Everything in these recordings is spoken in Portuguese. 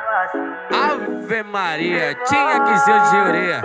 Ave Maria, tinha que ser de orelha.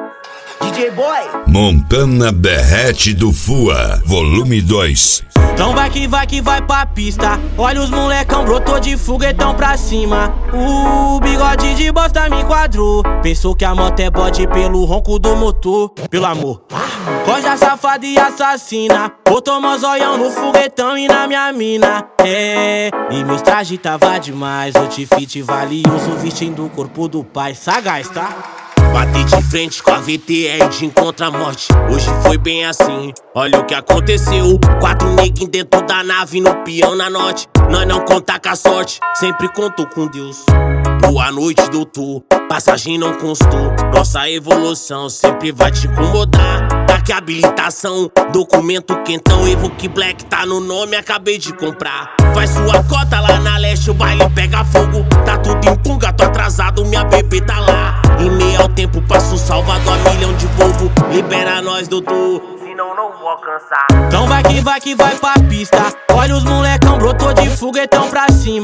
DJ Boy Montana Berrete do Fua, volume 2. Então vai que vai pra pista. Olha os molecão, brotou de foguetão pra cima. O bigode de bosta me enquadrou. Pensou que a moto é bode pelo ronco do motor. Pelo amor, coja safada e assassina. Botou mozóião no foguetão e na minha mina. É, e meu traje tava demais. Outfit valioso, vestindo o corpo do pai. Sagaz, tá? Bati de frente com a VTR de encontro à morte. Hoje foi bem assim, olha o que aconteceu. 4 neguinhos dentro da nave, no peão na norte. Nós não contar com a sorte, sempre contou com Deus. Boa noite, doutor, passagem não constou. Nossa evolução sempre vai te incomodar. Daqui a habilitação, documento quentão. Evoque Black tá no nome, acabei de comprar. Faz sua cota lá na leste, o baile pega fogo. Tá tudo em punga, tô atrasado, minha bebê tá lá. Em meio ao tempo, passo Salvador a milhão de Volvo. Libera nós, doutor, senão não vou alcançar. Então vai que vai pra pista. Olha os molecão, brotou de foguetão pra cima.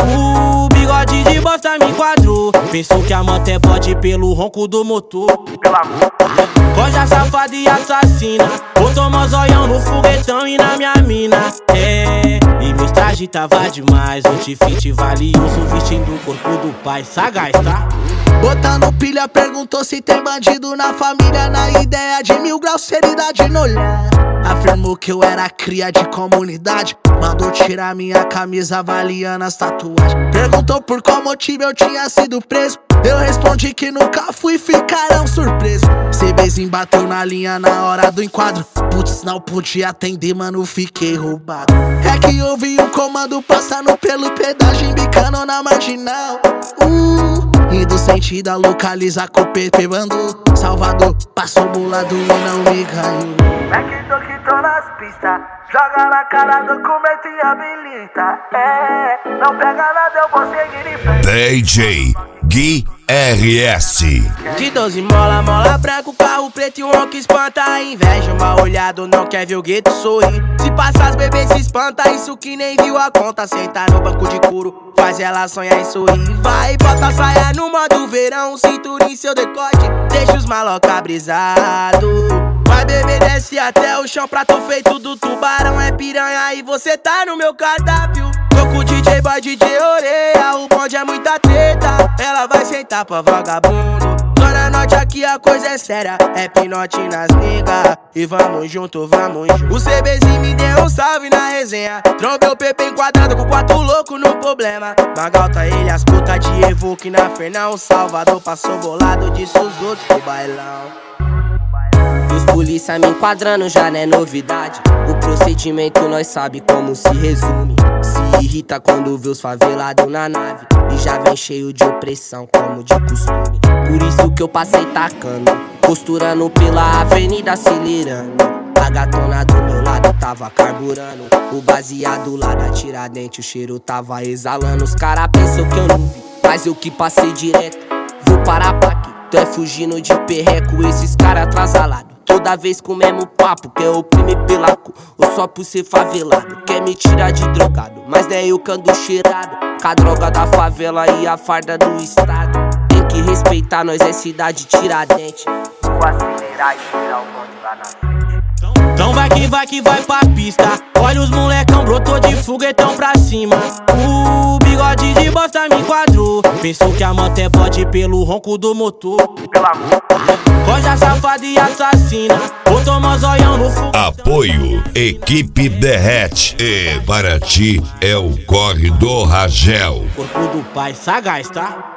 O bigode de bosta me enquadrou. Pensou que a moto é bode pelo ronco do motor. Pelo amor, coja safada e assassina. Botou mozóião no foguetão e na minha mina. É, e meu traje tava demais. Outfit valioso, vestindo o corpo do pai. Sagaz, tá? botando pilha, perguntou se tem bandido na família. Na ideia de 1000 graus, seriedade no olhar. Afirmou que eu era cria de comunidade. Mandou tirar minha camisa avaliando as tatuagens. Perguntou por qual motivo eu tinha sido preso. Eu respondi que nunca fui, ficaram surpresos. CBzinho bateu na linha na hora do enquadro. Putz, não podia atender, mano, fiquei roubado. É que eu vi um comando passando pelo pedágio, embicando na marginal. Indo sentido a localizar com o PP mandou. Salvador, passou bolado e não me ganhou. É que tô nas pistas, joga na cara, documento e habilita. É, não pega nada, eu vou seguir em frente. DJ Gui RS. De 12 mola branco, carro preto e um ronco espanta a inveja. Uma olhada não quer ver o gueto sorrir. Se passar as bebês se espanta, isso que nem viu a conta. Senta no banco de couro, faz ela sonhar e sorrir. Vai, bota a saia no modo verão, cintura em seu decote, deixa os maloca brisado. Vai beber, desce até o chão, prato feito do tubarão. É piranha e você tá no meu cardápio. Tô com o DJ Boy, DJ Orelha, o bonde é muita treta. Ela vai sentar pra vagabundo. Zona Norte aqui a coisa é séria, é pinote nas nega. E vamos junto, vamos junto. O CBzinho me deu um salve na resenha. Trombei o PP enquadrado com 4 loucos no problema. Magalta ele as putas de Evoque na Fernão. Salvador passou bolado, disse os outros pro bailão. Os polícia me enquadrando já não é novidade. O procedimento nós sabe como se resume. Se irrita quando vê os favelados na nave e já vem cheio de opressão como de costume. Por isso que eu passei tacando, costurando pela avenida acelerando. A gatona do meu lado tava carburando. O baseado lá da Tiradentes, o cheiro tava exalando. Os cara pensam que eu não vi, mas eu que passei direto. Vou parar pra aqui, tu é fugindo de perreco. Esses cara atrasalados, toda vez com o mesmo papo. Quer oprimir pela cor, ou só por ser favelado. Quer me tirar de drogado, mas não é eu que ando cheirado. Com a droga da favela e a farda do estado. Tem que respeitar, nós é cidade Tiradentes. Vou acelerar e tirar o bonde lá na frente. Então vai que vai pra pista. Olha os molecão, brotou de foguetão pra cima. O bigode de bosta me enquadrou. Pensou que a moto é bode pelo ronco do motor. Pelo amor, coja safada e assassina. Botou mozóião no foguetão. Apoio Equipe Derrete. E para ti é o Corre do Ragel. Corpo do pai, sagaz, tá?